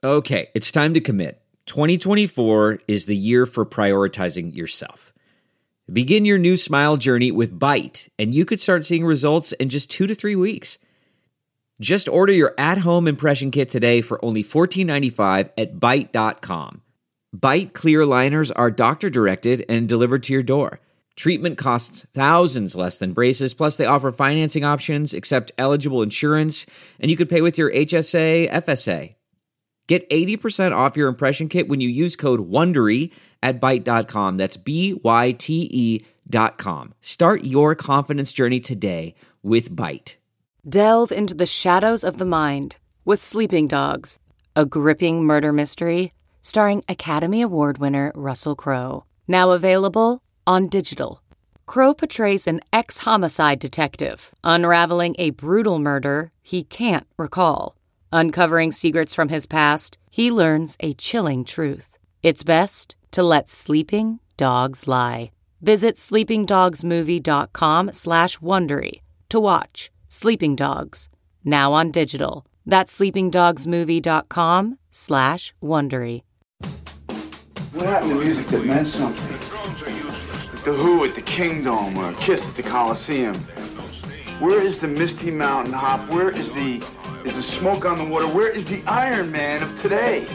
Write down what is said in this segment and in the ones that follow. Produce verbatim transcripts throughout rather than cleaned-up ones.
Okay, it's time to commit. twenty twenty-four is the year for prioritizing yourself. Begin your new smile journey with Byte, and you could start seeing results in just two to three weeks. Just order your at-home impression kit today for only fourteen ninety-five at byte dot com. Byte clear aligners are doctor-directed and delivered to your door. Treatment costs thousands less than braces, plus they offer financing options, accept eligible insurance, and you could pay with your H S A, F S A. Get eighty percent off your impression kit when you use code WONDERY at byte dot com. That's B Y T E dot com. Start your confidence journey today with Byte. Delve into the shadows of the mind with Sleeping Dogs, a gripping murder mystery starring Academy Award winner Russell Crowe. Now available on digital. Crowe portrays an ex-homicide detective unraveling a brutal murder he can't recall. Uncovering secrets from his past, he learns a chilling truth. It's best to let sleeping dogs lie. Visit sleepingdogsmovie.com slash Wondery to watch Sleeping Dogs, now on digital. That's sleepingdogsmovie.com slash Wondery. What happened to music that meant something? Like the Who at the Kingdom or Kiss at the Coliseum. Where is the Misty Mountain Hop? Where is the is the Smoke on the Water? Where is the Iron Man of today?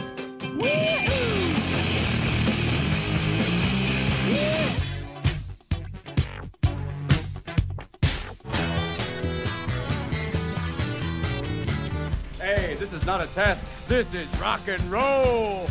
Hey, this is not a test. This is rock and roll.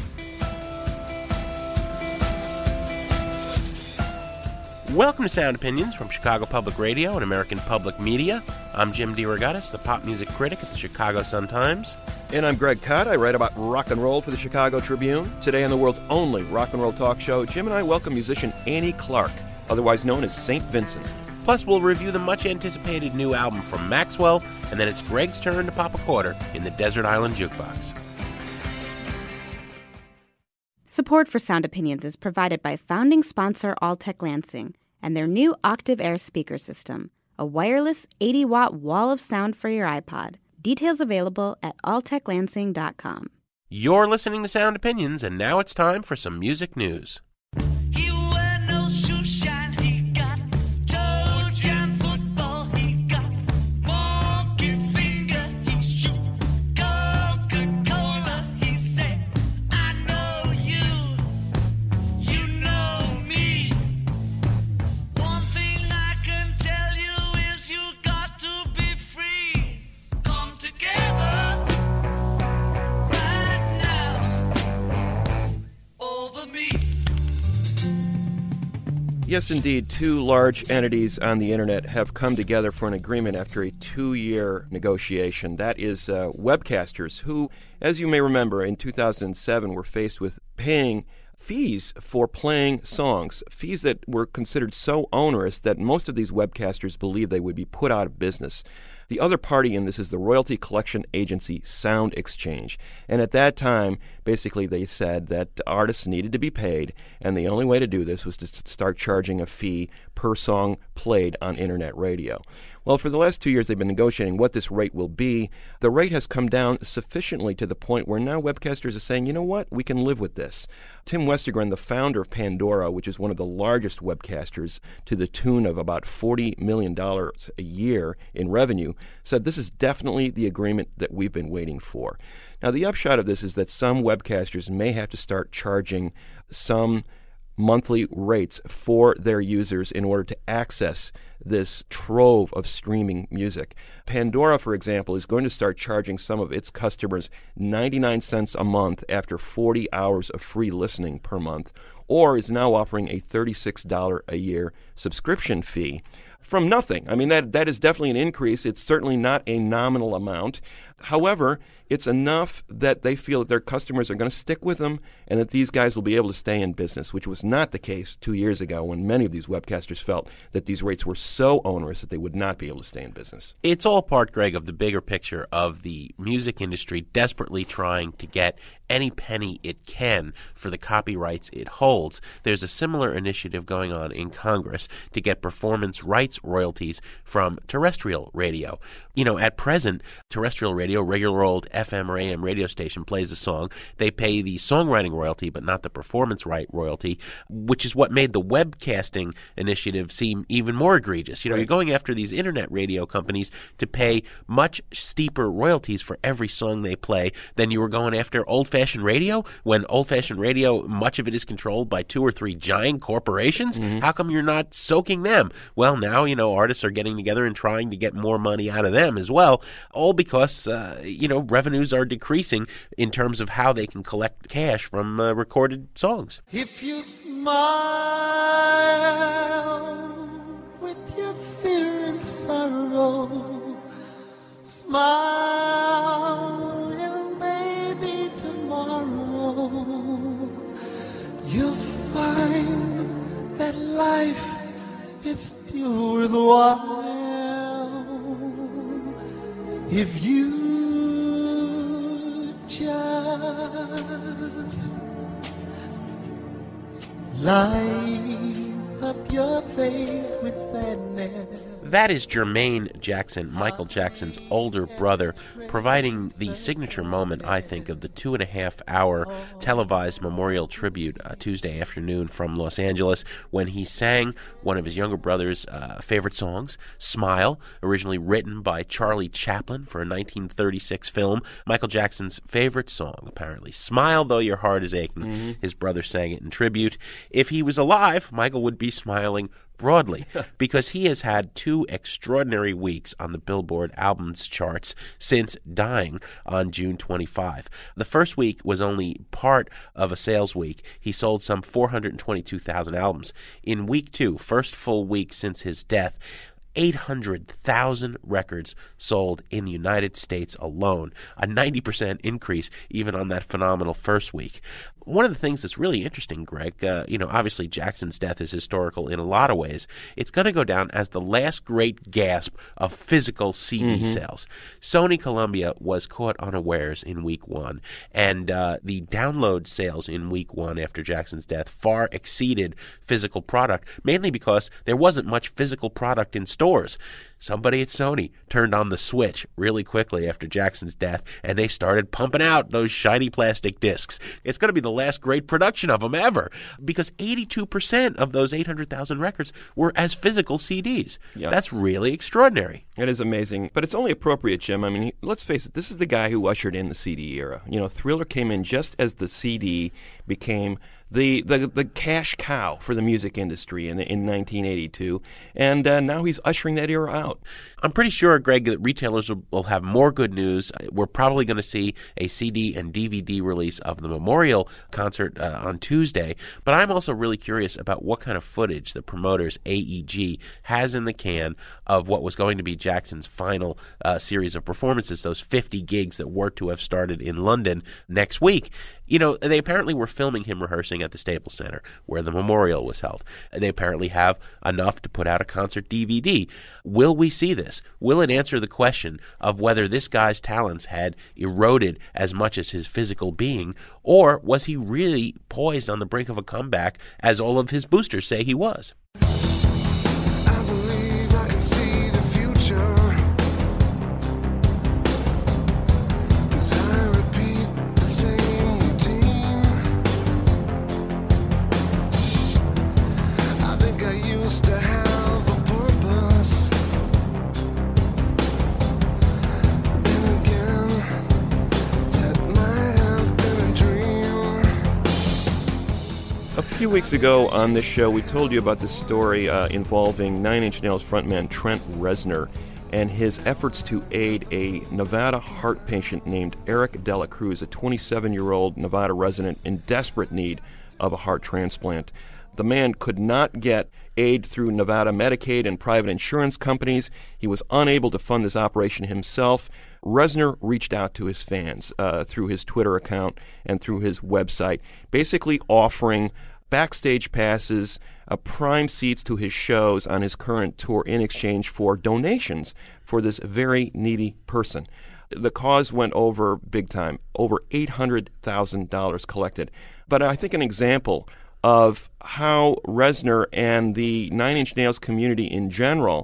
Welcome to Sound Opinions from Chicago Public Radio and American Public Media. I'm Jim DeRogatis, the pop music critic at the Chicago Sun-Times. And I'm Greg Kot. I write about rock and roll for the Chicago Tribune. Today on the world's only rock and roll talk show, Jim and I welcome musician Annie Clark, otherwise known as Saint Vincent. Plus, we'll review the much-anticipated new album from Maxwell, and then it's Greg's turn to pop a quarter in the Desert Island Jukebox. Support for Sound Opinions is provided by founding sponsor Alltech Lansing and their new Octave Air speaker system, a wireless eighty watt wall of sound for your iPod. Details available at alltech lansing dot com. You're listening to Sound Opinions, and now it's time for some music news. Yes, indeed, two large entities on the internet have come together for an agreement after a two-year negotiation. That is uh, webcasters who, as you may remember, in two thousand seven were faced with paying fees for playing songs, fees that were considered so onerous that most of these webcasters believed they would be put out of business. The other party in this is the royalty collection agency Sound Exchange. And at that time, basically they said that artists needed to be paid, and the only way to do this was to start charging a fee per song played on internet radio. Well, for the last two years, they've been negotiating what this rate will be. The rate has come down sufficiently to the point where now webcasters are saying, you know what, we can live with this. Tim Westergren, the founder of Pandora, which is one of the largest webcasters to the tune of about forty million dollars a year in revenue, said this is definitely the agreement that we've been waiting for. Now, the upshot of this is that some webcasters may have to start charging some monthly rates for their users in order to access this trove of streaming music. Pandora, for example, is going to start charging some of its customers ninety-nine cents a month after forty hours of free listening per month, or is now offering a thirty-six dollars a year subscription fee from nothing. I mean, that that is definitely an increase. It's certainly not a nominal amount. However, it's enough that they feel that their customers are going to stick with them and that these guys will be able to stay in business, which was not the case two years ago when many of these webcasters felt that these rates were so onerous that they would not be able to stay in business. It's all part, Greg, of the bigger picture of the music industry desperately trying to get any penny it can for the copyrights it holds. There's a similar initiative going on in Congress to get performance rights royalties from terrestrial radio. You know, at present, terrestrial radio radio, regular old F M or A M radio station, plays a song. They pay the songwriting royalty, but not the performance right royalty, which is what made the webcasting initiative seem even more egregious. You know, right. You're going after these internet radio companies to pay much steeper royalties for every song they play than you were going after old-fashioned radio, when old-fashioned radio, much of it is controlled by two or three giant corporations. Mm-hmm. How come you're not soaking them? Well, now, you know, artists are getting together and trying to get more money out of them as well, all because, uh, you know, revenues are decreasing in terms of how they can collect cash from uh, recorded songs. If you smile with your fear and sorrow, smile and maybe tomorrow you'll find that life is still worthwhile if you just light up your face with sadness. That is Jermaine Jackson, Michael Jackson's older brother, providing the signature moment, I think, of the two and a half hour televised memorial tribute uh, Tuesday afternoon from Los Angeles, when he sang one of his younger brother's uh, favorite songs, Smile, originally written by Charlie Chaplin for a nineteen thirty-six film. Michael Jackson's favorite song, apparently. Smile, though your heart is aching. Mm-hmm. His brother sang it in tribute. If he was alive, Michael would be smiling broadly, because he has had two extraordinary weeks on the Billboard albums charts since dying on June twenty-fifth. The first week was only part of a sales week. He sold some four hundred twenty-two thousand albums. In week two, first full week since his death, eight hundred thousand records sold in the United States alone, a ninety percent increase even on that phenomenal first week. One of the things that's really interesting, Greg, uh, you know, obviously Jackson's death is historical in a lot of ways. It's going to go down as the last great gasp of physical C D mm-hmm. sales. Sony Columbia was caught unawares in week one, and uh, the download sales in week one after Jackson's death far exceeded physical product, mainly because there wasn't much physical product in stores. Somebody at Sony turned on the switch really quickly after Jackson's death, and they started pumping out those shiny plastic discs. It's going to be the last great production of them ever, because eighty-two percent of those eight hundred thousand records were as physical C Ds. Yep. That's really extraordinary. It is amazing, but it's only appropriate, Jim. I mean, he, let's face it, this is the guy who ushered in the C D era. You know, Thriller came in just as the C D became the the, the cash cow for the music industry in in nineteen eighty-two, and uh, now he's ushering that era out. I'm pretty sure, Greg, that retailers will, will have more good news. We're probably going to see a C D and D V D release of the memorial concert uh, on Tuesday, but I'm also really curious about what kind of footage the promoters, A E G, has in the can of what was going to be Jackson's final uh, series of performances, those fifty gigs that were to have started in London next week. You know, they apparently were filming him rehearsing at the Staples Center, where the memorial was held. They apparently have enough to put out a concert D V D. Will we see this? Will it answer the question of whether this guy's talents had eroded as much as his physical being, or was he really poised on the brink of a comeback, as all of his boosters say he was? I believe I can see the future. As I repeat the same routine, I think I used to have a purpose. Then again, that might have been a dream. A few weeks ago on this show, we told you about this story uh, involving Nine Inch Nails frontman Trent Reznor and his efforts to aid a Nevada heart patient named Eric Dela Cruz, a twenty-seven-year-old Nevada resident in desperate need of a heart transplant. The man could not get aid through Nevada Medicaid and private insurance companies. He was unable to fund this operation himself. Reznor reached out to his fans uh, through his Twitter account and through his website, basically offering backstage passes, uh, prime seats to his shows on his current tour in exchange for donations for this very needy person. The cause went over big time, over eight hundred thousand dollars collected. But I think an example of how Reznor and the Nine Inch Nails community in general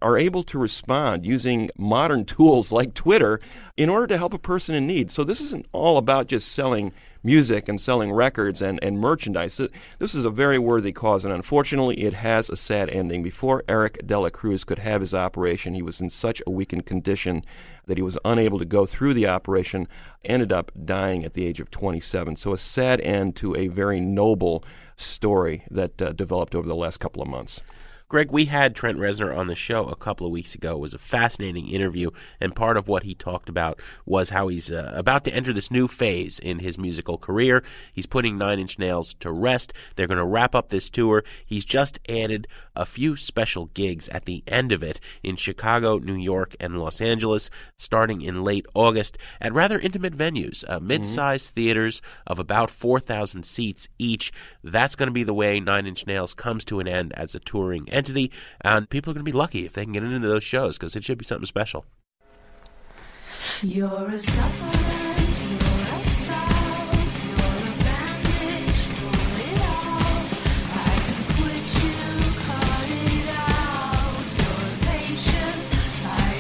are able to respond using modern tools like Twitter in order to help a person in need. So this isn't all about just selling music and selling records and, and merchandise. This is a very worthy cause, and unfortunately it has a sad ending. Before Eric De La Cruz could have his operation, he was in such a weakened condition that he was unable to go through the operation, ended up dying at the age of twenty-seven. So a sad end to a very noble story that uh, developed over the last couple of months. Greg, we had Trent Reznor on the show a couple of weeks ago. It was a fascinating interview, and part of what he talked about was how he's uh, about to enter this new phase in his musical career. He's putting Nine Inch Nails to rest. They're going to wrap up this tour. He's just added a few special gigs at the end of it in Chicago, New York, and Los Angeles, starting in late August at rather intimate venues, uh, mid-sized mm-hmm. theaters of about four thousand seats each. That's going to be the way Nine Inch Nails comes to an end as a touring entity. Entity, and people are going to be lucky if they can get into those shows because it should be something special. You're a supplement, you're a salve, you're a bandage, pull it off. I can quit you, cut it out. You're a patient, I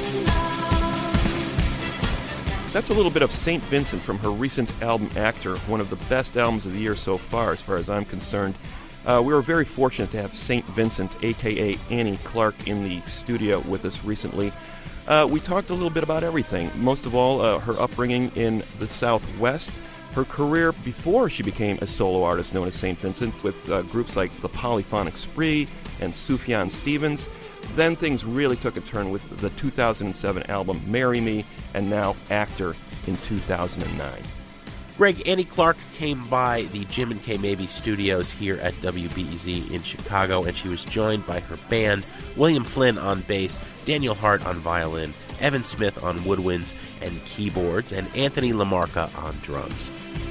am love. That's a little bit of Saint Vincent from her recent album Actor, one of the best albums of the year so far as far as I'm concerned. Uh, we were very fortunate to have Saint Vincent, a k a. Annie Clark, in the studio with us recently. Uh, we talked a little bit about everything. Most of all, uh, her upbringing in the Southwest, her career before she became a solo artist known as Saint Vincent with uh, groups like the Polyphonic Spree and Sufjan Stevens. Then things really took a turn with the two thousand seven album Marry Me, and now Actor in two thousand nine. Greg, Annie Clark came by the Jim and Kay Mabie studios here at W B E Z in Chicago, and she was joined by her band, William Flynn on bass, Daniel Hart on violin, Evan Smith on woodwinds and keyboards, and Anthony LaMarca on drums.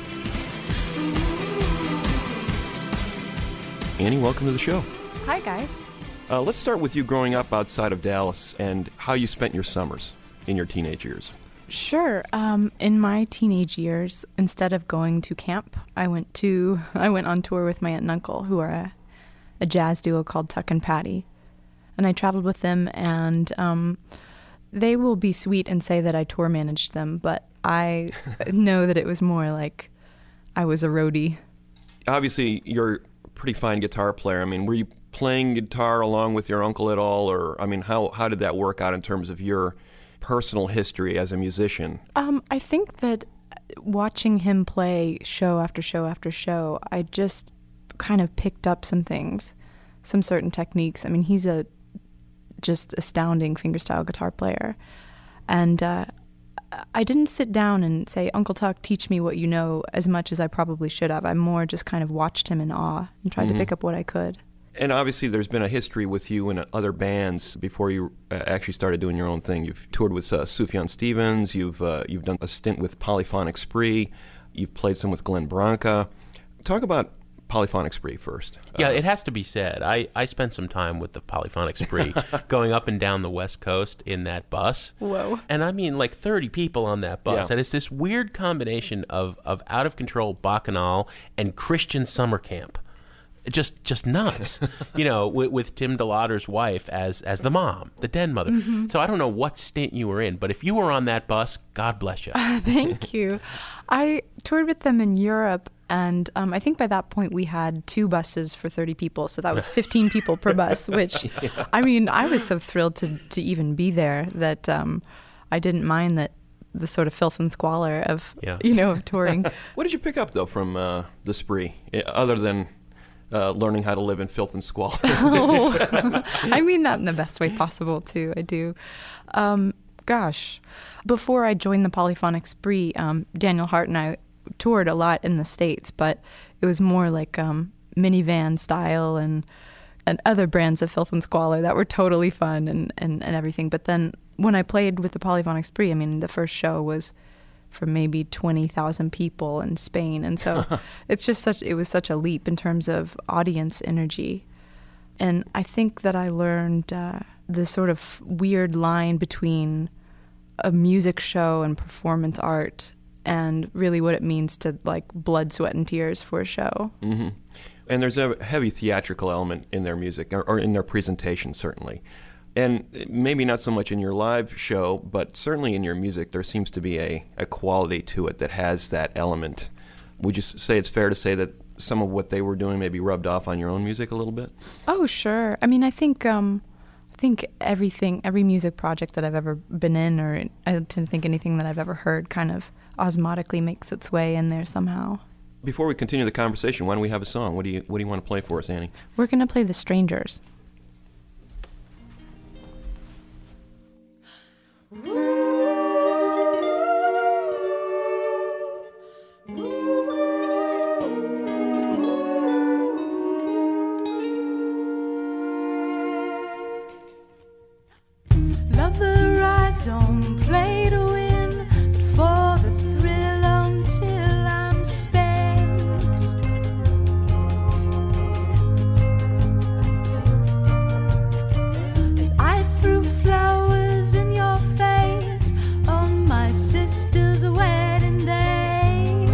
Annie, welcome to the show. Hi, guys. Uh, let's start with you growing up outside of Dallas and how you spent your summers in your teenage years. Sure. Um, in my teenage years, instead of going to camp, I went to I went on tour with my aunt and uncle, who are a, a jazz duo called Tuck and Patty, and I traveled with them. And um, they will be sweet and say that I tour managed them, but I know that it was more like I was a roadie. Obviously, you're a pretty fine guitar player. I mean, were you playing guitar along with your uncle at all, or I mean, how how did that work out in terms of your personal history as a musician? Um, I think that watching him play show after show after show, I just kind of picked up some things, some certain techniques. I mean, he's a just astounding fingerstyle guitar player. And uh, I didn't sit down and say, Uncle Tuck, teach me what you know, as much as I probably should have. I more just kind of watched him in awe and tried mm-hmm. to pick up what I could. And obviously there's been a history with you and other bands before you uh, actually started doing your own thing. You've toured with uh, Sufjan Stevens, you've uh, you've done a stint with Polyphonic Spree, you've played some with Glenn Branca. Talk about Polyphonic Spree first. Yeah, uh, it has to be said. I, I spent some time with the Polyphonic Spree going up and down the West Coast in that bus. Whoa. And I mean like thirty people on that bus. Yeah. And it's this weird combination of, of out-of-control bacchanal and Christian summer camp. Just just nuts, you know, with, with Tim DeLauder's wife as as the mom, the den mother. Mm-hmm. So I don't know what stint you were in, but if you were on that bus, God bless you. Uh, thank you. I toured with them in Europe, and um, I think by that point we had two buses for thirty people, so that was fifteen people per bus, which, yeah. I mean, I was so thrilled to, to even be there that um, I didn't mind that the sort of filth and squalor of, yeah. you know, of touring. What did you pick up, though, from uh, the Spree, other than Uh, learning how to live in filth and squalor? Oh, I mean that in the best way possible, too. I do. Um, gosh, before I joined the Polyphonic Spree, um, Daniel Hart and I toured a lot in the States, but it was more like um, minivan style and and other brands of filth and squalor that were totally fun and, and, and everything. But then when I played with the Polyphonic Spree, I mean, the first show was for maybe twenty thousand people in Spain. And so it's just such, it was such a leap in terms of audience energy. And I think that I learned uh, the sort of weird line between a music show and performance art and really what it means to like blood, sweat, and tears for a show. Mm-hmm. And there's a heavy theatrical element in their music, or, or in their presentation, certainly. And maybe not so much in your live show, but certainly in your music, there seems to be a, a quality to it that has that element. Would you s- say it's fair to say that some of what they were doing maybe rubbed off on your own music a little bit? Oh, sure. I mean, I think um, I think everything, every music project that I've ever been in, or I tend to think anything that I've ever heard, kind of osmotically makes its way in there somehow. Before we continue the conversation, why don't we have a song? What do you What do you want to play for us, Annie? We're going to play The Strangers. Lover, I don't play to win, but for the thrill until I'm spent. And I threw flowers in your face on my sister's wedding day.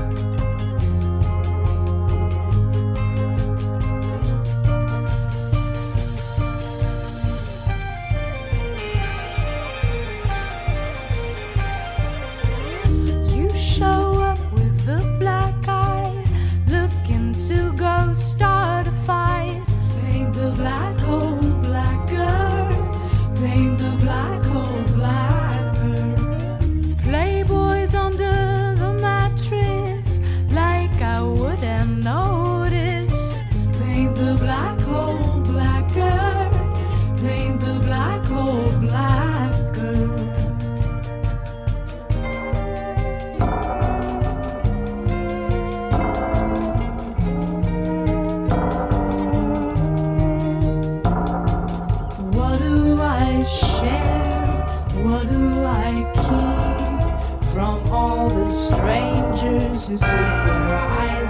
You show up with a black eye, looking to go start a fight. Paint the black hole blacker, paint the black hole blacker. Playboys under the mattress, like I wouldn't notice. Paint the black hole blacker, paint the black hole blacker. What do I share? What do I keep from all the strangers who sleep where I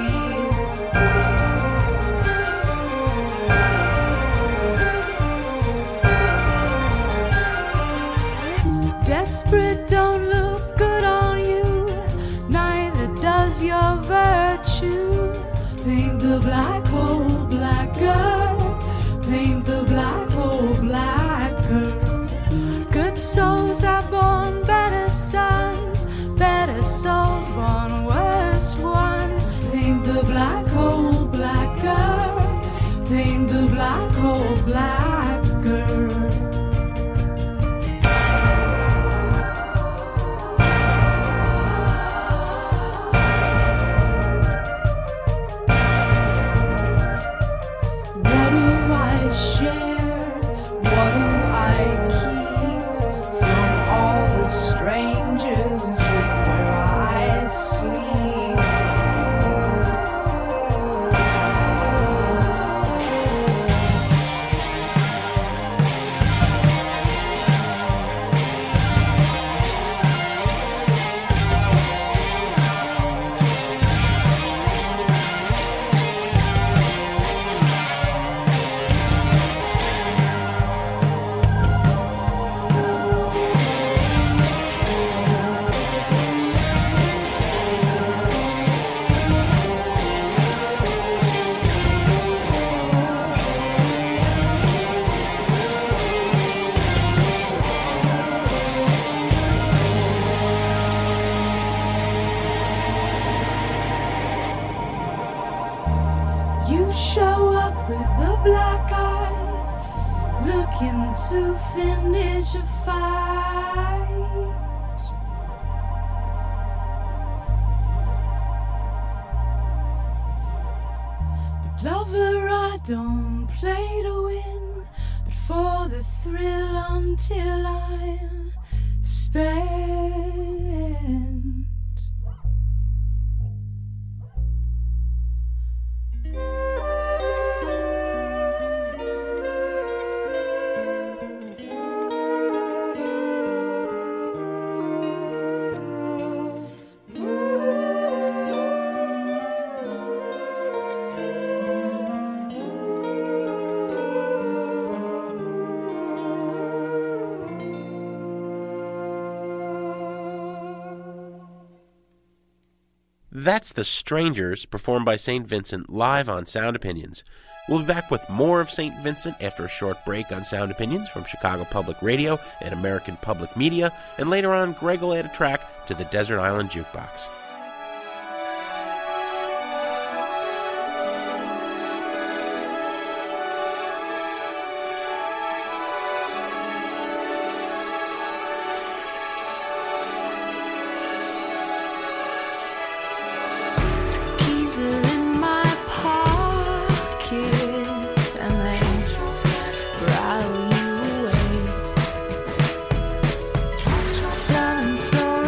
sleep? Desperate don't look good on you, neither does your virtue. Paint the black hole blacker, paint the black hole blacker. Good souls are born better sons, better souls born worse ones. Paint the black hole blacker, paint the black hole blacker. What do I share? What do I keep from all the strangers who sleep where I sleep? You show up with a black eye, looking to finish a fight. But lover, I don't play to win, but for the thrill until I'm spent. That's The Strangers, performed by Saint Vincent live on Sound Opinions. We'll be back with more of Saint Vincent after a short break on Sound Opinions from Chicago Public Radio and American Public Media, and later on, Greg will add a track to the Desert Island Jukebox. Keys are in my pocket and they rattle you away. Seven floor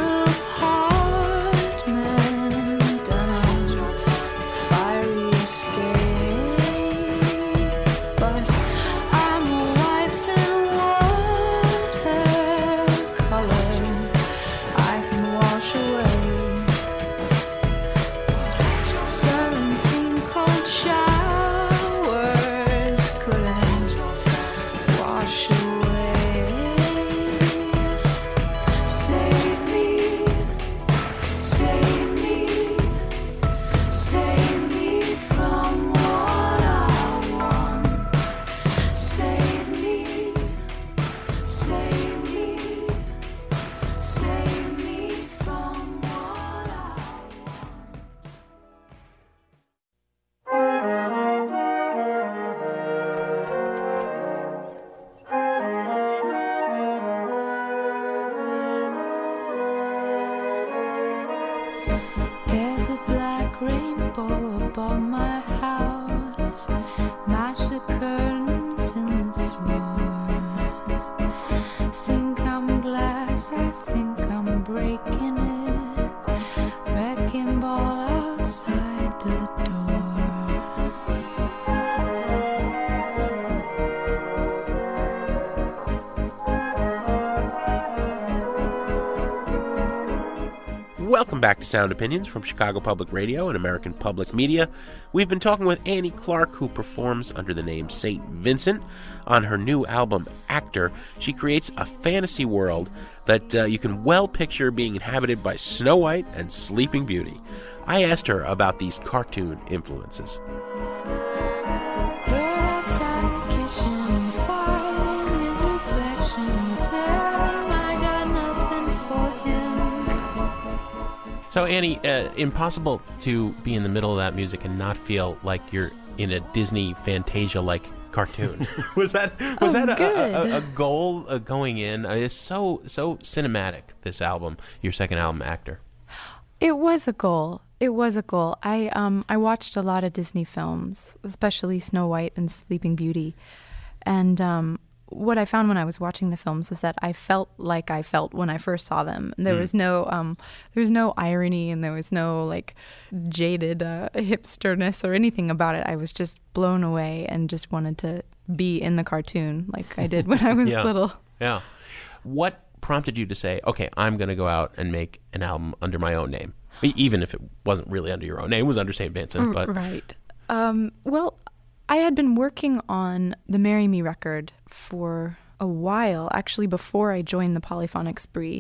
apartment and a fiery escape. But I'm a wife in watercolors I can wash away. Seventeen cold showers couldn't wash away. Save me, save me, save me from what I want. Save me, save me, save me from what I want. There's a black rainbow above my house. Match the curtains in the floors. Think I'm glass, I think I'm breaking it. Wrecking ball outside the door. Welcome back to Sound Opinions from Chicago Public Radio and American Public Media. We've been talking with Annie Clark, who performs under the name Saint Vincent. On her new album, Actor, she creates a fantasy world that uh, you can well picture being inhabited by Snow White and Sleeping Beauty. I asked her about these cartoon influences. We're outside the kitchen, fighting his reflection. Tell him I got nothing for him. So, Annie, uh, impossible to be in the middle of that music and not feel like you're in a Disney Fantasia-like cartoon. was that was Oh, that a, good. a, a goal uh, going in? Uh, it's so so cinematic. This album, your second album, Actor. It was a goal. It was a goal. I um I watched a lot of Disney films, especially Snow White and Sleeping Beauty, and um what I found when I was watching the films is that I felt like I felt when I first saw them. There Mm. was no um there was no irony and there was no like jaded uh, hipsterness or anything about it. I was just blown away and just wanted to be in the cartoon like I did when I was Yeah. little. Yeah. What prompted you to say, okay, I'm going to go out and make an album under my own name? E- Even if it wasn't really under your own name, it was under Saint Vincent. But Right. Um, well, I had been working on the Marry Me record for a while, actually before I joined the Polyphonic Spree.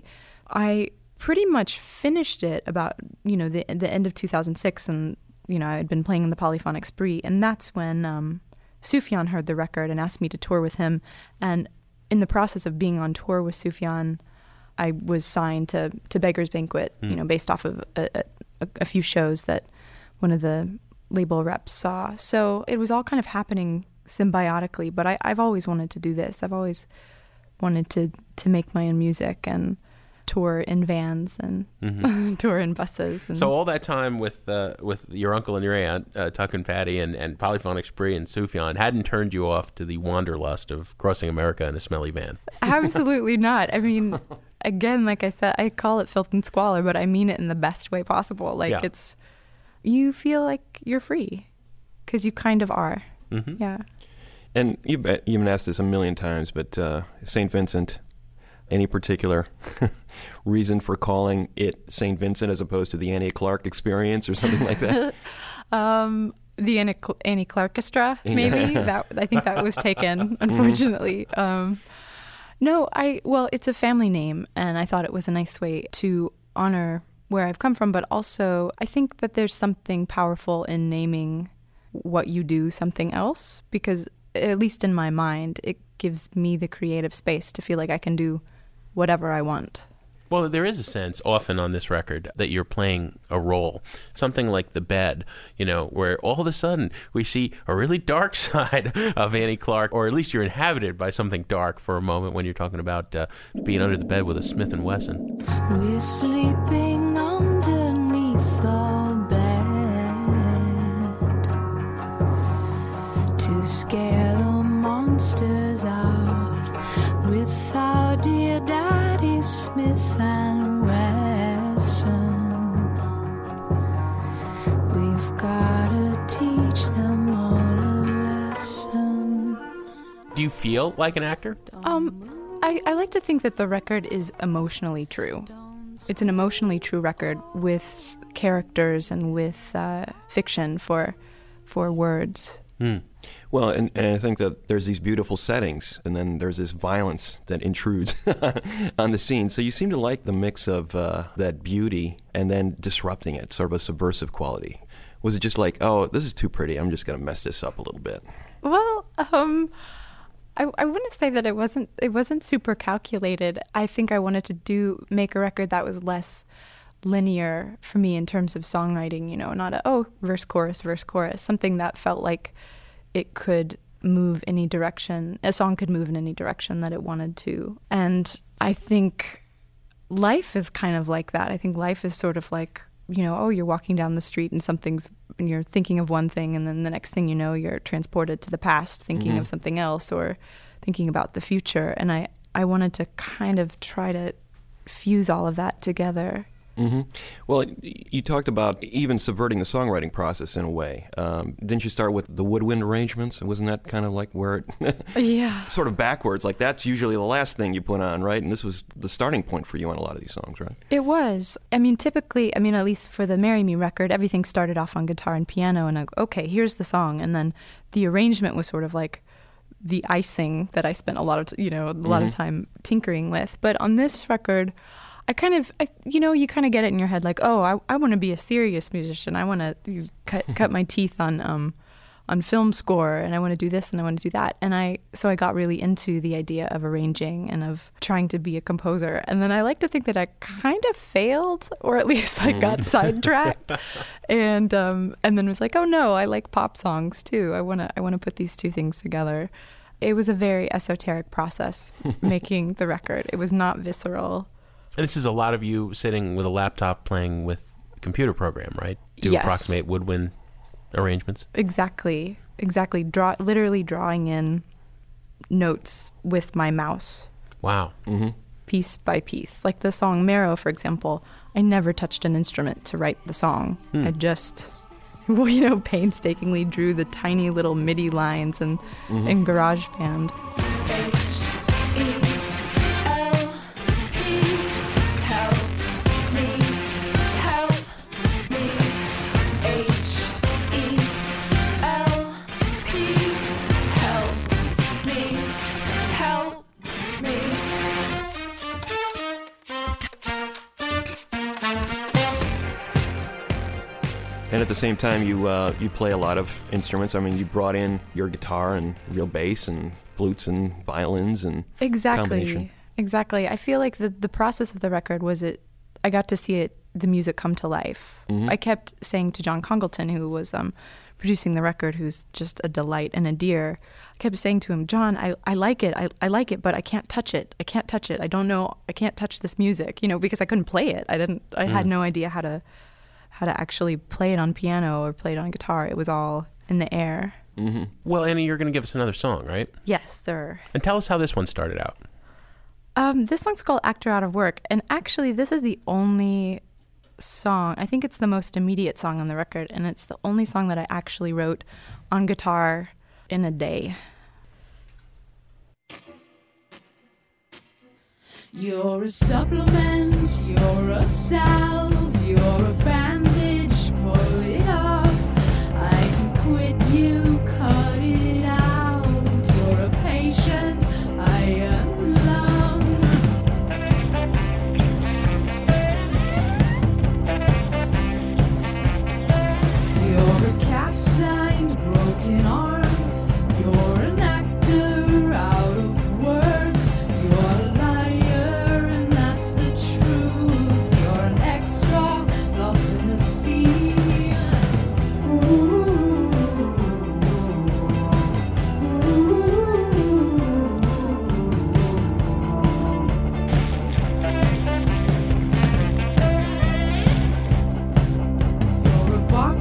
I pretty much finished it about, you know, the the end of two thousand six, and, you know, I had been playing in the Polyphonic Spree, and that's when um, Sufjan heard the record and asked me to tour with him. And in the process of being on tour with Sufjan, I was signed to, to Beggar's Banquet, Mm. you know, based off of a, a, a few shows that one of the label reps saw. So it was all kind of happening symbiotically, but I, I've always wanted to do this. I've always wanted to, to make my own music and tour in vans and Mhm. tour in buses. And So all that time with uh, with your uncle and your aunt, uh, Tuck and Patty, and, and Polyphonic Spree and Sufjan hadn't turned you off to the wanderlust of crossing America in a smelly van. Absolutely not. I mean, again, like I said, I call it filth and squalor, but I mean it in the best way possible. Like Yeah. it's, you feel like you're free because you kind of are. Mhm. Yeah. And you've, you've been asked this a million times, but uh, Saint Vincent, any particular reason for calling it Saint Vincent as opposed to the Annie Clark Experience or something like that? Um, the Annie, Cl- Annie Clarkestra, maybe. that I think that was taken, unfortunately. Um, no, I well, it's a family name, and I thought it was a nice way to honor where I've come from, but also I think that there's something powerful in naming what you do something else, because at least in my mind, it gives me the creative space to feel like I can do whatever I want. Well, there is a sense often on this record that you're playing a role, something like The Bed, you know, where all of a sudden we see a really dark side of Annie Clark, or at least you're inhabited by something dark for a moment when you're talking about uh, being under the bed with a Smith and Wesson. We're sleeping underneath the bed to scare the monsters out with our dear Daddy Smith and Wesson. We've gotta teach them all a lesson. Do you feel like an actor? Um, I, I like to think that the record is emotionally true. It's an emotionally true record with characters and with uh, fiction for for words. Mm. Well, and, and I think that there's these beautiful settings, and then there's this violence that intrudes on the scene. So you seem to like the mix of uh, that beauty and then disrupting it, sort of a subversive quality. Was it just like, oh, this is too pretty, I'm just going to mess this up a little bit? Well, um, I, I wouldn't say that it wasn't it wasn't super calculated. I think I wanted to do make a record that was less linear for me in terms of songwriting, you know, not a, oh, verse, chorus, verse, chorus, something that felt like it could move any direction, a song could move in any direction that it wanted to. And I think life is kind of like that. I think life is sort of like, you know, oh, you're walking down the street and something's, and you're thinking of one thing, and then the next thing you know, you're transported to the past thinking Mm-hmm. of something else or thinking about the future. And I, I wanted to kind of try to fuse all of that together. Mm-hmm. Well, you talked about even subverting the songwriting process in a way. Um, didn't you start with the woodwind arrangements? Wasn't that kind of like where it... Yeah. Sort of backwards, like that's usually the last thing you put on, right? And this was the starting point for you on a lot of these songs, right? It was. I mean, typically, I mean, at least for the Marry Me record, everything started off on guitar and piano, and I go, okay, here's the song. And then the arrangement was sort of like the icing that I spent a lot of, t- you know, a lot Mhm. of time tinkering with. But on this record, I kind of, I, you know, you kind of get it in your head like, oh, I, I want to be a serious musician. I want to cut cut my teeth on um on film score, and I want to do this and I want to do that. And I so I got really into the idea of arranging and of trying to be a composer. And then I like to think that I kind of failed, or at least I got sidetracked. And um and then was like, oh no, I like pop songs too. I wanna I wanna put these two things together. It was a very esoteric process making the record. It was not visceral. And this is a lot of you sitting with a laptop playing with a computer program, right? To Yes. approximate woodwind arrangements. Exactly. Exactly. Draw literally drawing in notes with my mouse. Wow. Mm-hmm. Piece by piece. Like the song Marrow, for example, I never touched an instrument to write the song. Hmm. I just, well, you know, painstakingly drew the tiny little MIDI lines and Mhm. in GarageBand. And at the same time, you uh, you play a lot of instruments. I mean, you brought in your guitar and real bass and flutes and violins and combination. Exactly. Exactly. I feel like the the process of the record was it. I got to see it, the music come to life. Mhm. I kept saying to John Congleton, who was um, producing the record, who's just a delight and a dear. I kept saying to him, John, I, I like it. I, I like it, but I can't touch it. I can't touch it. I don't know. I can't touch this music. You know, because I couldn't play it. I didn't. I had Mm. no idea how to how to actually play it on piano or play it on guitar. It was all in the air. Mm-hmm. Well, Annie, you're going to give us another song, right? Yes, sir. And tell us how this one started out. Um, this song's called Actor Out of Work. And actually, this is the only song, I think it's the most immediate song on the record. And it's the only song that I actually wrote on guitar in a day. You're a supplement, you're a salve, you're a bandage, pull it off. I can quit you, cut it out. You're a patient, I unlung. You're a calcined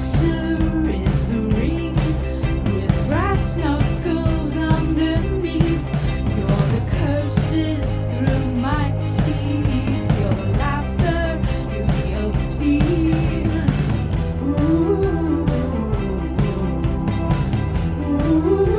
boxer in the ring with brass knuckles underneath. You're the curses through my teeth. You're the laughter, you're the obscene. Ooh, ooh.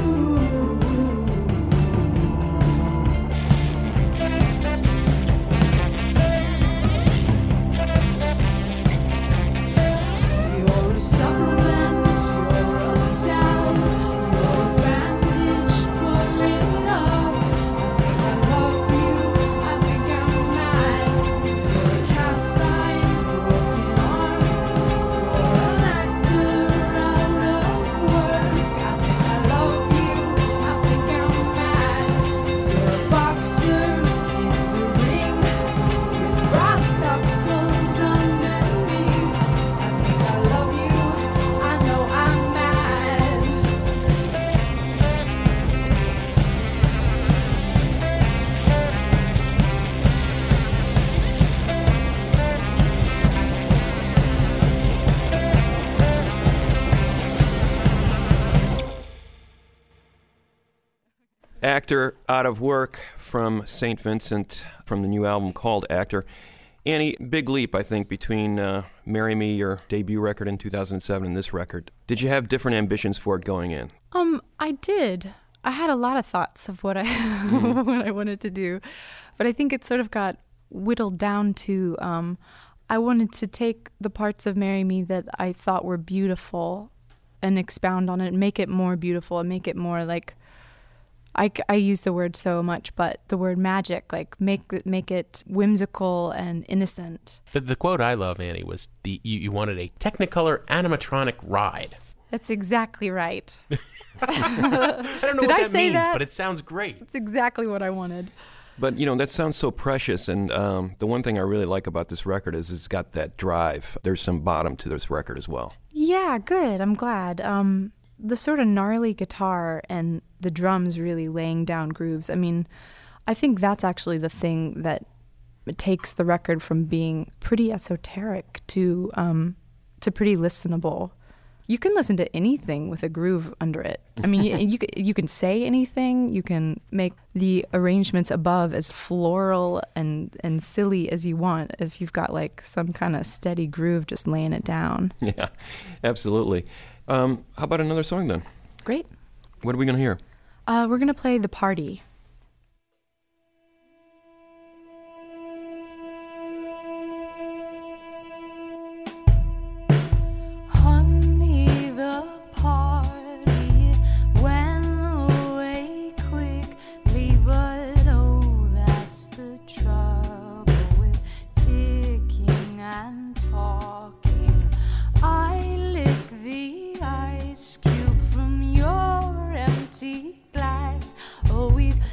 You're a supplement, you're a salve, you're a bandage pulling up. I think I love you, I think I'm mad. You're a cast iron, broken arm. You're an actor out of work. I think I love you, I think I'm mad. You're a boxer in the ring with brass knuckles underneath. I think I love you, I know I'm mad. Actor Out of Work from Saint Vincent from the new album called Actor. Annie, big leap, I think, between uh, Marry Me, your debut record in two thousand seven, and this record. Did you have different ambitions for it going in? Um, I did. I had a lot of thoughts of what I what I wanted to do, but I think it sort of got whittled down to um, I wanted to take the parts of Marry Me that I thought were beautiful and expound on it, make it more beautiful, and make it more like I, c- I use the word so much, but the word magic, like make it- make it whimsical and innocent. The, the quote I love, Annie, was the you, you wanted a Technicolor animatronic ride. That's exactly right. I don't know Did what I that say means, that? but it sounds great. That's exactly what I wanted. But, you know, that sounds so precious, and um, the one thing I really like about this record is it's got that drive. There's some bottom to this record as well. Yeah, good. I'm glad. Um, the sort of gnarly guitar and the drums really laying down grooves. I mean, I think that's actually the thing that takes the record from being pretty esoteric to um, to pretty listenable. You can listen to anything with a groove under it. I mean, you, you, c- you can say anything. You can make the arrangements above as floral and, and silly as you want if you've got like some kind of steady groove just laying it down. Yeah, absolutely. Um, how about another song then? Great. What are we going to hear? Uh, we're going to play The Party. Honey, the party went away quickly, but oh, that's the trouble with ticking and talking. I lick the ice cube from your empty glass. Oh, we've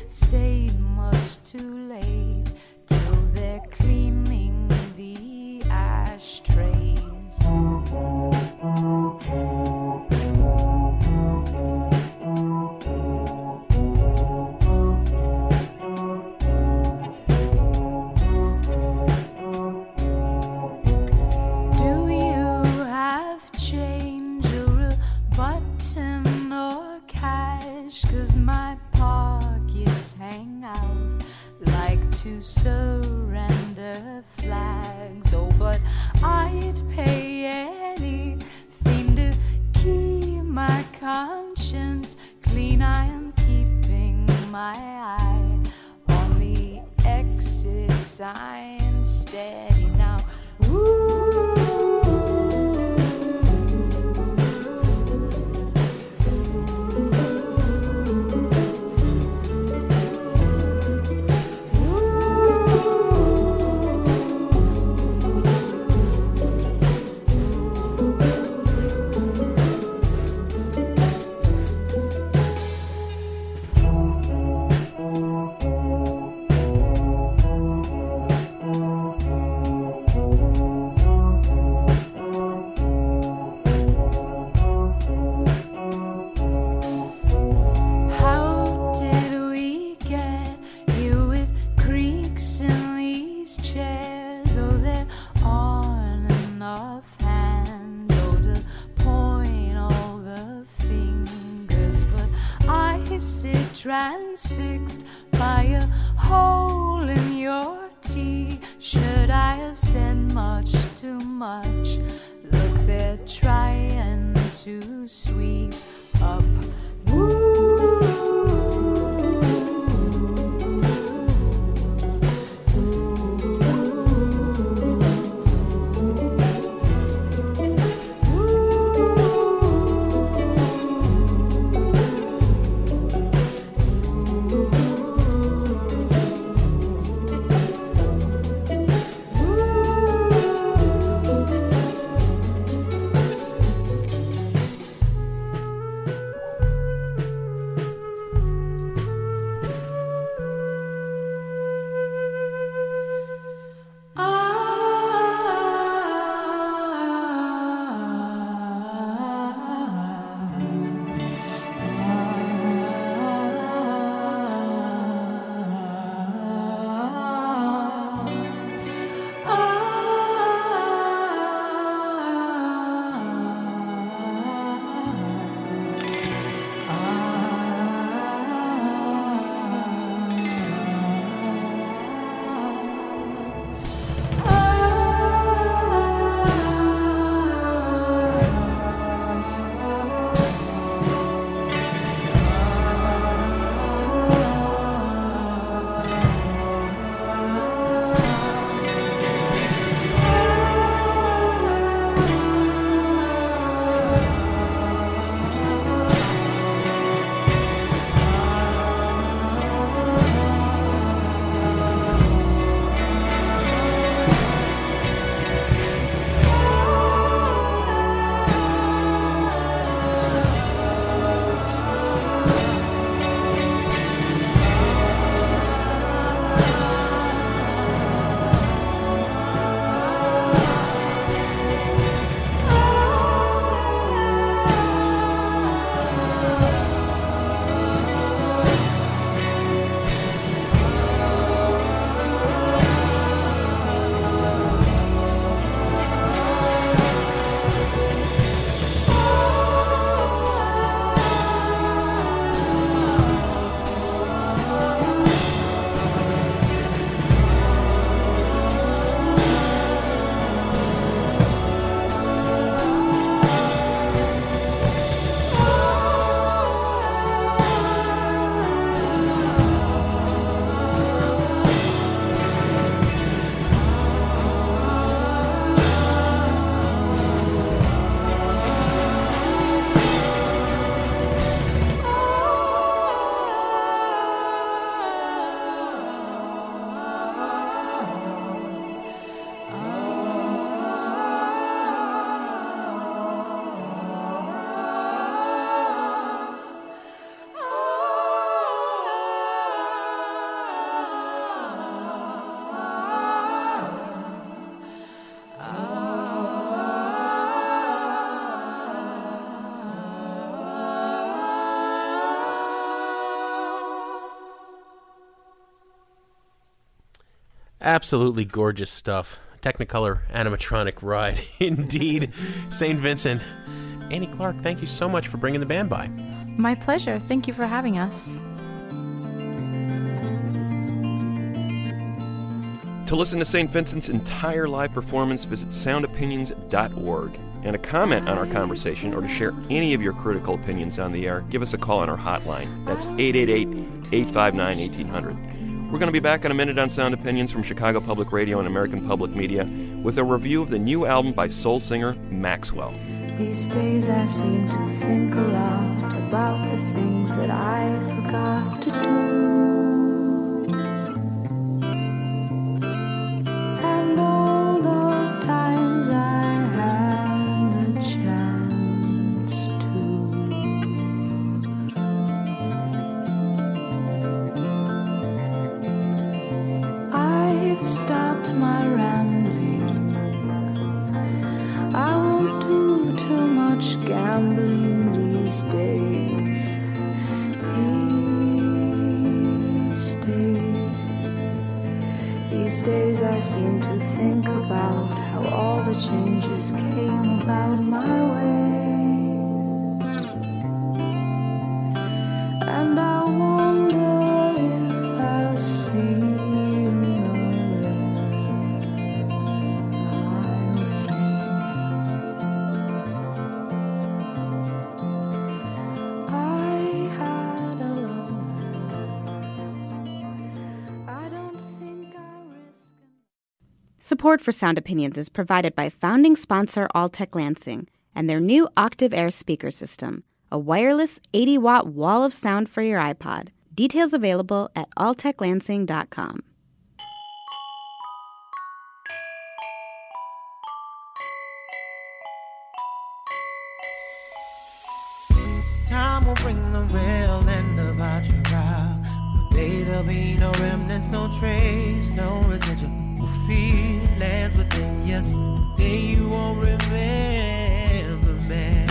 transfixed by a hole in your tea. Should I have said much too much? Look, they're trying to sweep up. Absolutely gorgeous stuff. Technicolor animatronic ride, indeed. Saint Vincent. Annie Clark, thank you so much for bringing the band by. My pleasure. Thank you for having us. To listen to Saint Vincent's entire live performance, visit sound opinions dot org. And to comment on our conversation or to share any of your critical opinions on the air, give us a call on our hotline. That's eight eight eight, eight five nine, one eight hundred. We're going to be back in a minute on Sound Opinions from Chicago Public Radio and American Public Media with a review of the new album by soul singer Maxwell. These days I seem to think a lot about the things that I forgot to do, and all the times I had the chance to. I've stopped my rambling. I won't do too much gambling these days. These days. These days I seem to think about how all the changes came about my way. And I want Support for Sound Opinions is provided by founding sponsor Alltech Lansing and their new Octave Air speaker system, a wireless eighty watt wall of sound for your iPod. Details available at alltech lansing dot com. Time will bring the real end of our trial. One day there'll be no remnants, no trace, no residual. Feel lands within you. One day you won't remember me.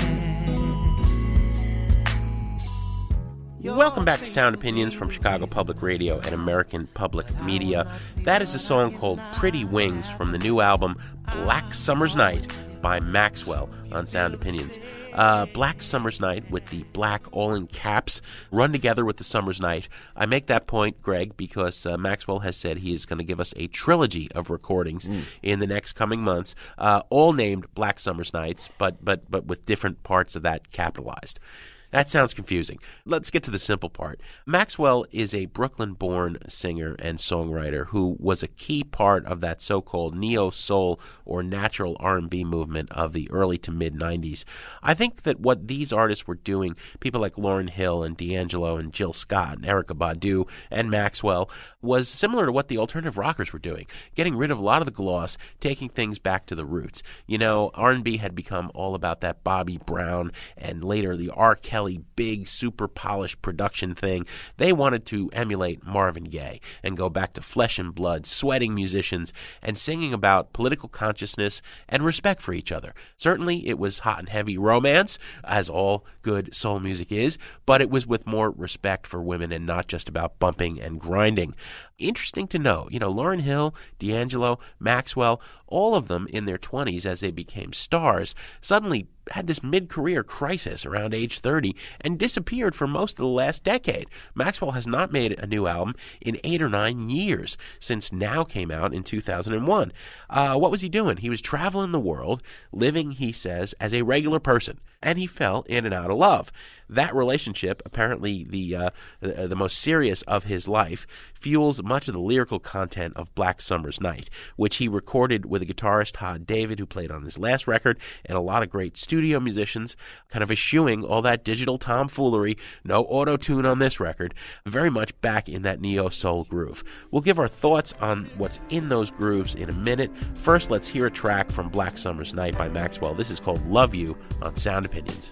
Welcome back to Sound Opinions from Chicago Public Radio and American Public Media. That is a song called Pretty Wings from the new album Black Summer's Night by Maxwell on Sound Opinions. Uh, Black Summer's Night, with the black all in caps, run together with the Summer's Night. I make that point, Greg, because uh, Maxwell has said he is going to give us a trilogy of recordings mm. in the next coming months, uh, all named Black Summer's Nights, but but but with different parts of that capitalized. That sounds confusing. Let's get to the simple part. Maxwell is a Brooklyn-born singer and songwriter who was a key part of that so-called neo-soul or natural R and B movement of the early to mid-nineties. I think that what these artists were doing, people like Lauryn Hill and D'Angelo and Jill Scott and Erykah Badu and Maxwell, was similar to what the alternative rockers were doing, getting rid of a lot of the gloss, taking things back to the roots. You know, R and B had become all about that Bobby Brown and later the R. Kelly big, super polished production thing. They wanted to emulate Marvin Gaye and go back to flesh and blood, sweating musicians, and singing about political consciousness and respect for each other. Certainly, it was hot and heavy romance, as all good soul music is, but it was with more respect for women and not just about bumping and grinding. Interesting to know, you know, Lauryn Hill, D'Angelo, Maxwell, all of them in their twenties as they became stars, suddenly had this mid-career crisis around age thirty and disappeared for most of the last decade. Maxwell has not made a new album in eight or nine years, since Now came out in two thousand one. Uh, what was he doing? He was traveling the world, living, he says, as a regular person, and he fell in and out of love. That relationship, apparently the, uh, the the most serious of his life, fuels much of the lyrical content of Black Summer's Night, which he recorded with a guitarist, Todd David, who played on his last record, and a lot of great studio musicians, kind of eschewing all that digital tomfoolery, no auto-tune on this record, very much back in that neo-soul groove. We'll give our thoughts on what's in those grooves in a minute. First, let's hear a track from Black Summer's Night by Maxwell. This is called Love You on Sound Opinions.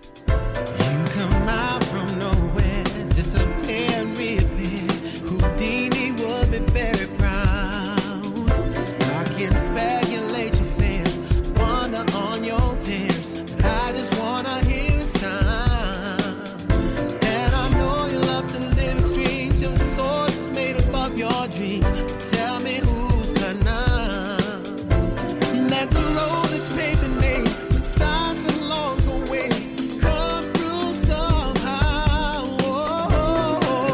Come out from nowhere, disappear and reappear. Houdini would be very proud. I can speculate your fears, wonder on your tears, but I just wanna hear a sound. And I know you love to live extremes, your soul is made up of your dreams. But tell me who's cutting out. That's the road that's paved and made with signs along the way. Come through somehow. Oh, oh, oh.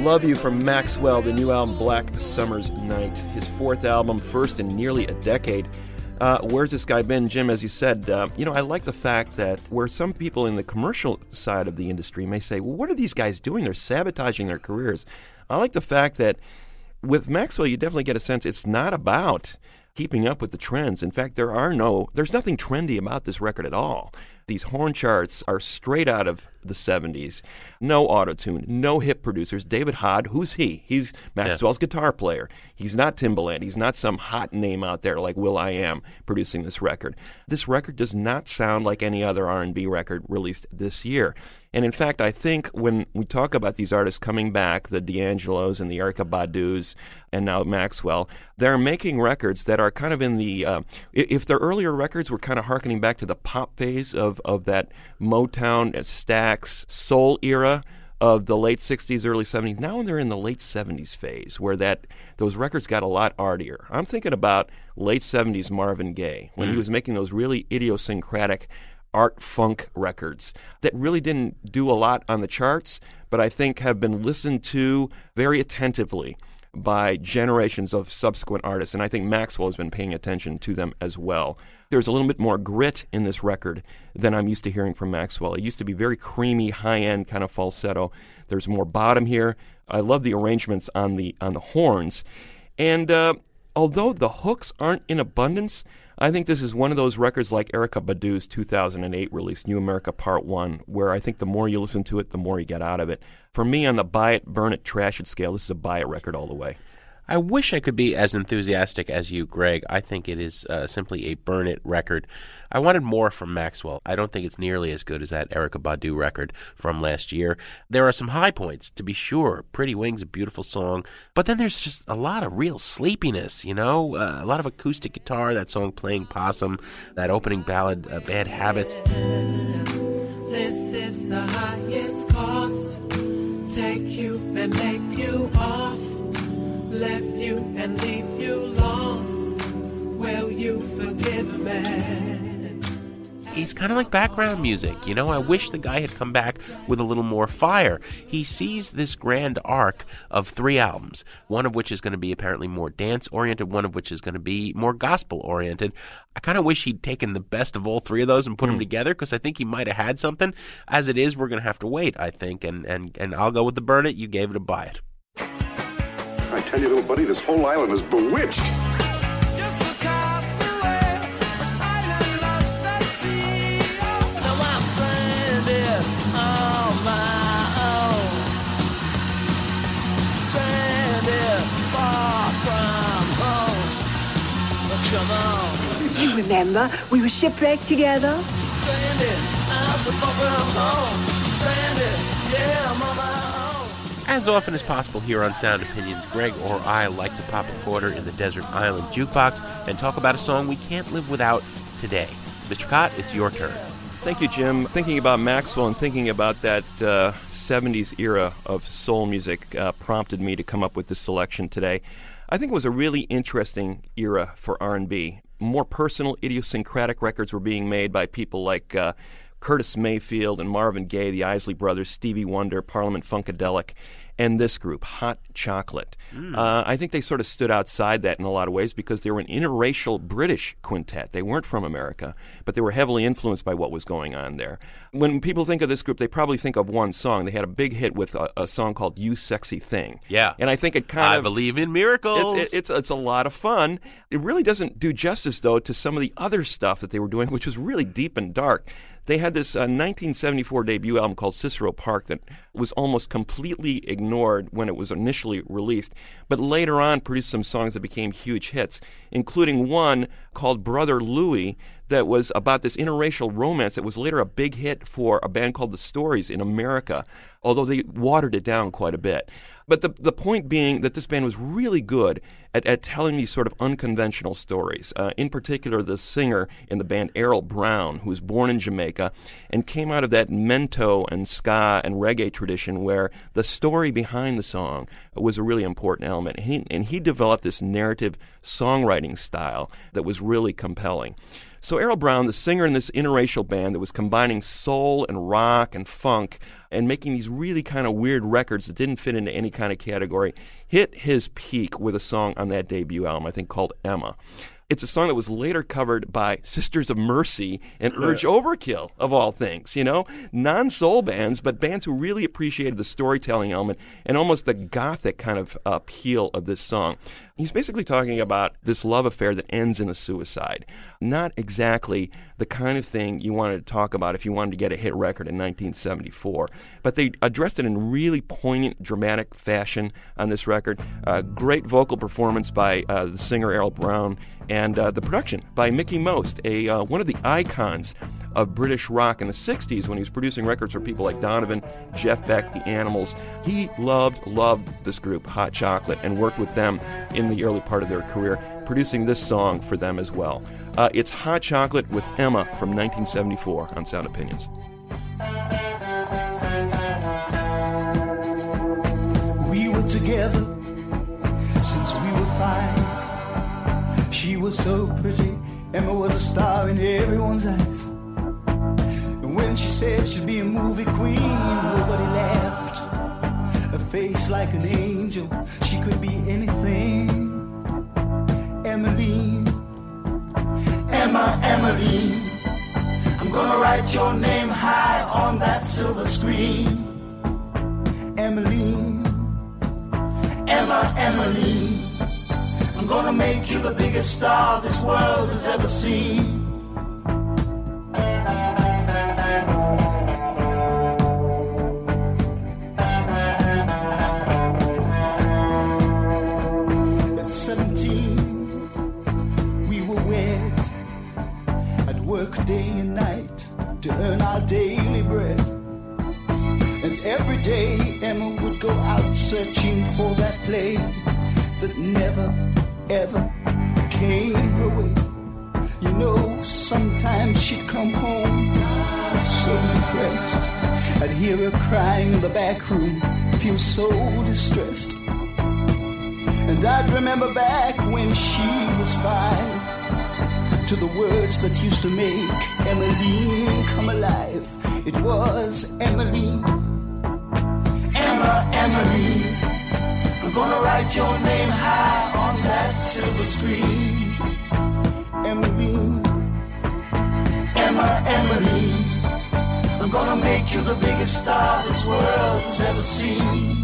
Love You from Maxwell, the new album Black Summer's Night, his fourth album, first in nearly a decade. Uh, where's this guy been, Jim? As you said, uh, you know, I like the fact that where some people in the commercial side of the industry may say, well, what are these guys doing? They're sabotaging their careers. I like the fact that with Maxwell, you definitely get a sense it's not about keeping up with the trends. In fact, there are no, there's nothing trendy about this record at all. These horn charts are straight out of the seventies. No auto-tune, no hip producers. David Hod, who's he? He's Maxwell's yeah. guitar player. He's not Timbaland. He's not some hot name out there like will.i.am producing this record. This record does not sound like any other R and B record released this year. And in fact, I think when we talk about these artists coming back, the D'Angelos and the Erykah Badu's, and now Maxwell, they're making records that are kind of in the, uh, if their earlier records were kind of hearkening back to the pop phase of, of that Motown, Stax, soul era of the late sixties, early seventies, now they're in the late seventies phase where that those records got a lot artier. I'm thinking about late seventies Marvin Gaye, when mm. he was making those really idiosyncratic art funk records that really didn't do a lot on the charts, but I think have been listened to very attentively by generations of subsequent artists, and I think Maxwell has been paying attention to them as well. There's a little bit more grit in this record than I'm used to hearing from Maxwell. It used to be very creamy, high-end kind of falsetto. There's more bottom here. I love the arrangements on the on the horns. And uh, although the hooks aren't in abundance, I think this is one of those records like Erykah Badu's two thousand eight release, New America Part one, where I think the more you listen to it, the more you get out of it. For me, on the buy it, burn it, trash it scale, this is a buy it record all the way. I wish I could be as enthusiastic as you, Greg. I think it is uh, simply a burn it record. I wanted more from Maxwell. I don't think it's nearly as good as that Erykah Badu record from last year. There are some high points, to be sure. Pretty Wings, a beautiful song. But then there's just a lot of real sleepiness, you know? Uh, a lot of acoustic guitar, that song Playing Possum, that opening ballad, uh, Bad Habits. This is the highest cost. Take you and make you off. Left you and leave you lost. Will you forgive me? He's kind of like background music, you know? I wish the guy had come back with a little more fire. He sees this grand arc of three albums, one of which is going to be apparently more dance-oriented, one of which is going to be more gospel-oriented. I kind of wish he'd taken the best of all three of those and put mm. them together, because I think he might have had something. As it is, we're going to have to wait, I think, and, and, and I'll go with the burn it. You gave it a buy it. I tell you, little buddy, this whole island is bewitched. Just across the way, island lost at sea. Now I'm stranded on my own. Stranded far from home. But come on. You remember, we were shipwrecked together. Stranded, I'm so far from home. Stranded, yeah, I'm on my own. As often as possible here on Sound Opinions, Greg or I like to pop a quarter in the Desert Island Jukebox and talk about a song we can't live without today. Mister Cott, it's your turn. Thank you, Jim. Thinking about Maxwell and thinking about that uh, seventies era of soul music uh, prompted me to come up with this selection today. I think it was a really interesting era for R and B. More personal, idiosyncratic records were being made by people like uh, Curtis Mayfield and Marvin Gaye, the Isley Brothers, Stevie Wonder, Parliament Funkadelic, and this group, Hot Chocolate. Mm. Uh, I think they sort of stood outside that in a lot of ways because they were an interracial British quintet. They weren't from America, but they were heavily influenced by what was going on there. When people think of this group, they probably think of one song. They had a big hit with a, a song called You Sexy Thing. Yeah. And I think it kind I of... I believe in miracles. It's, it's, it's a lot of fun. It really doesn't do justice, though, to some of the other stuff that they were doing, which was really deep and dark. They had this uh, nineteen seventy-four debut album called Cicero Park that was almost completely ignored when it was initially released, but later on produced some songs that became huge hits, including one called Brother Louie that was about this interracial romance that was later a big hit for a band called The Stories in America, although they watered it down quite a bit. But the the point being that this band was really good at, at telling these sort of unconventional stories. Uh, in particular, the singer in the band, Errol Brown, who was born in Jamaica and came out of that mento and ska and reggae tradition where the story behind the song was a really important element. And he, and he developed this narrative songwriting style that was really compelling. So Errol Brown, the singer in this interracial band that was combining soul and rock and funk and making these really kind of weird records that didn't fit into any kind of category, hit his peak with a song on that debut album, I think called Emma. It's a song that was later covered by Sisters of Mercy and Urge Overkill, of all things, you know? Non-soul bands, but bands who really appreciated the storytelling element and almost the gothic kind of appeal of this song. He's basically talking about this love affair that ends in a suicide. Not exactly the kind of thing you wanted to talk about if you wanted to get a hit record in nineteen seventy-four. But they addressed it in really poignant, dramatic fashion on this record. Uh, great vocal performance by uh, the singer Errol Brown, and uh, the production by Mickey Most, a uh, one of the icons of British rock in the sixties when he was producing records for people like Donovan, Jeff Beck, The Animals. He loved, loved this group, Hot Chocolate, and worked with them in the early part of their career, producing this song for them as well. Uh, it's Hot Chocolate with Emma from nineteen seventy-four on Sound Opinions. We were together since we were five. She was so pretty, Emma was a star in everyone's eyes. And when she said she'd be a movie queen, nobody laughed. A face like an angel, she could be anything. Emmeline, Emma, Emmeline, I'm gonna write your name high on that silver screen. Emmeline, Emma, Emmeline, I'm gonna make you the biggest star this world has ever seen. At seventeen, we were wed. I'd work day and night to earn our daily bread. And every day Emma would go out searching for that play that never, ever came her way. You know, sometimes she'd come home so depressed. I'd hear her crying in the back room, feel so distressed. And I'd remember back when she was five, to the words that used to make Emmeline come alive. It was Emmeline, Emma, Emmeline, I'm gonna write your name high on that silver screen. Emmeline, Emma, Emmeline, I'm gonna make you the biggest star this world has ever seen.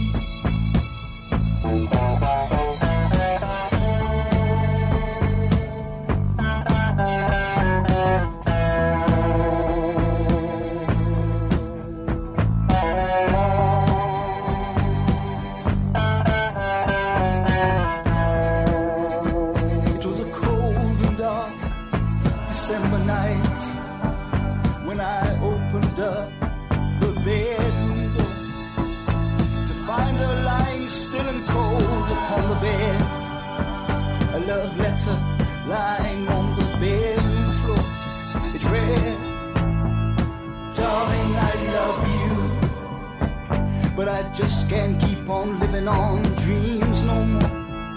Lying on the bedroom floor, it read, darling, I love you, but I just can't keep on living on dreams no more.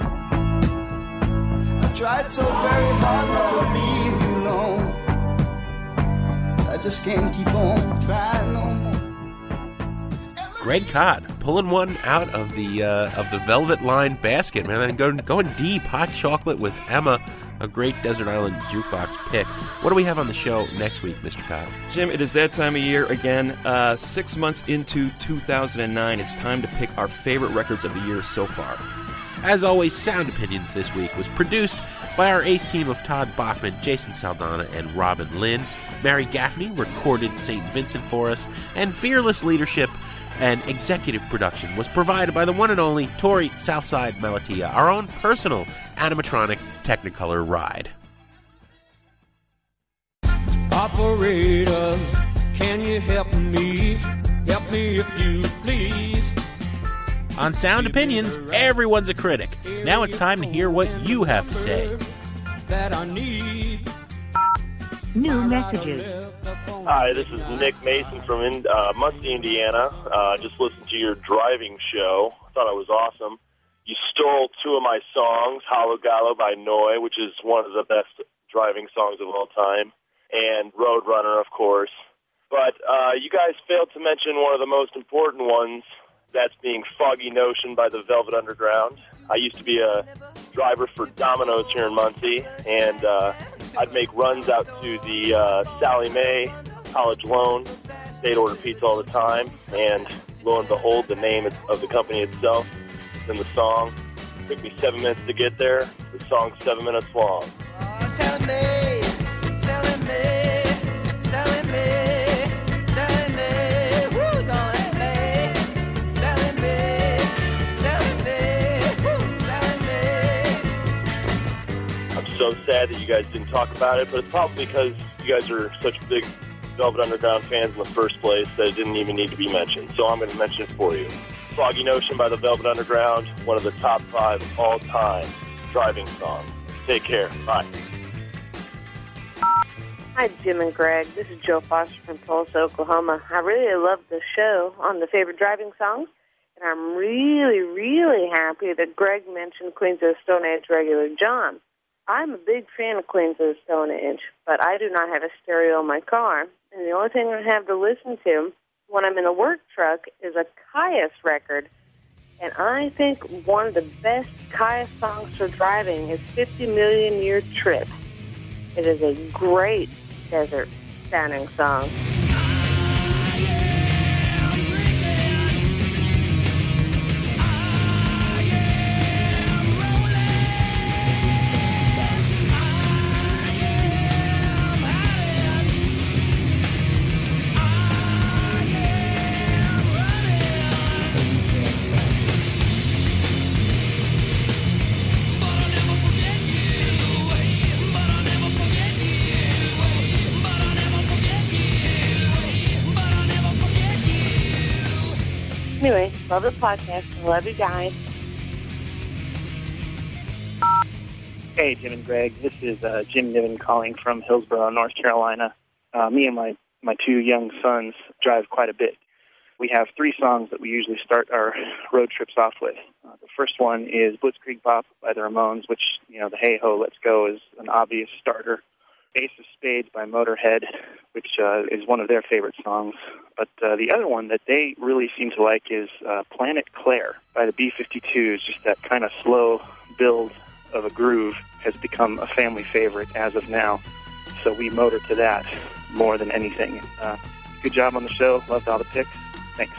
I tried so very hard not to leave you alone. I just can't keep on trying no more. Greg Codd pulling one out of the uh, of the velvet lined basket, man. And going going deep. Hot Chocolate with Emma, a great Desert Island Jukebox pick. What do we have on the show next week, Mister Codd? Jim, it is that time of year again. Uh, six months into two thousand nine, it's time to pick our favorite records of the year so far. As always, Sound Opinions this week was produced by our ace team of Todd Bachman, Jason Saldana, and Robin Lynn. Mary Gaffney recorded Saint Vincent for us, and fearless leadership and executive production was provided by the one and only Tori Southside Malatia, our own personal animatronic Technicolor ride. Operator, can you help me? Help me if you please. On Sound Opinions, everyone's a critic. Now it's time to hear what you have to say. That I need. New messages. Hi, this is Nick Mason from in, uh, Muncie, Indiana. Uh, just listened to your driving show. Thought it was awesome. You stole two of my songs, Hollow Gallo by Noi, which is one of the best driving songs of all time, and Roadrunner, of course. But uh, you guys failed to mention one of the most important ones, that's being Foggy Notion by the Velvet Underground. I used to be a driver for Domino's here in Muncie, and uh, I'd make runs out to the uh, Sally Mae College Loan, State Order Pizza all the time, and lo and behold, the name of the company itself is in the song. It took me seven minutes to get there. The song's seven minutes long. Selling me, selling me, selling me, selling me, woo, don't hit me, selling me, selling me, woo, selling me. I'm so sad that you guys didn't talk about it, but it's probably because you guys are such big Velvet Underground fans in the first place that it didn't even need to be mentioned. So I'm going to mention it for you. Foggy Notion by the Velvet Underground, one of the top five all-time driving songs. Take care. Bye. Hi, Jim and Greg. This is Joe Foster from Tulsa, Oklahoma. I really love the show on the favorite driving songs, and I'm really, really happy that Greg mentioned Queens of the Stone Age Regular John. I'm a big fan of Queens of the Stone Age, but I do not have a stereo in my car, and the only thing I have to listen to when I'm in a work truck is a Caius record. And I think one of the best Caius songs for driving is fifty million year Trip. It is a great desert-sounding song. Anyway, love the podcast. I love you guys. Hey, Jim and Greg. This is uh, Jim Niven calling from Hillsborough, North Carolina. Uh, me and my, my two young sons drive quite a bit. We have three songs that we usually start our road trips off with. Uh, the first one is Blitzkrieg Bop by the Ramones, which, you know, the Hey Ho, Let's Go is an obvious starter. Ace of Spades by Motorhead, which uh, is one of their favorite songs. But uh, the other one that they really seem to like is uh, Planet Claire by the B fifty-twos. Just that kind of slow build of a groove has become a family favorite as of now. So we motor to that more than anything. Uh, good job on the show. Loved all the picks. Thanks.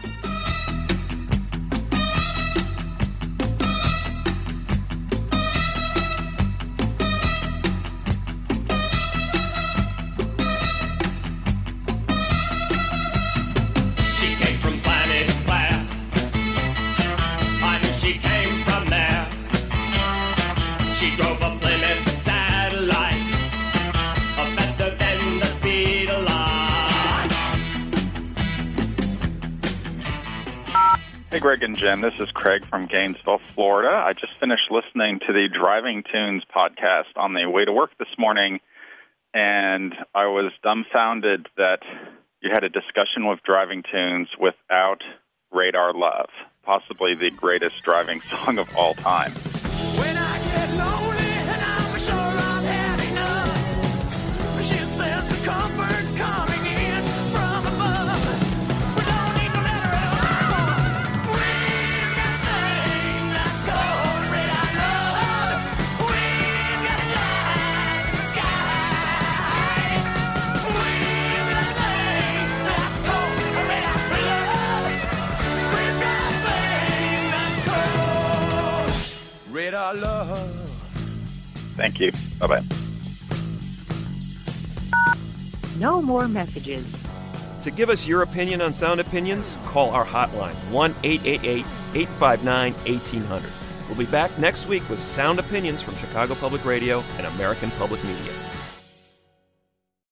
Hey, Greg and Jim. This is Craig from Gainesville, Florida. I just finished listening to the Driving Tunes podcast on the way to work this morning, and I was dumbfounded that you had a discussion with Driving Tunes without Radar Love, possibly the greatest driving song of all time. When I get lonely and I'm sure I've had enough, she says the comfort coming in from above. We don't need no letter at all. We've got a thing that's called radar love. We've got a light in the sky. We've got a thing that's called radar love. We've got a thing that's called radar love. Thank you. Bye-bye. No more messages. To give us your opinion on Sound Opinions, call our hotline, one eight eight eight, eight five nine, one eight zero zero. We'll be back next week with Sound Opinions from Chicago Public Radio and American Public Media.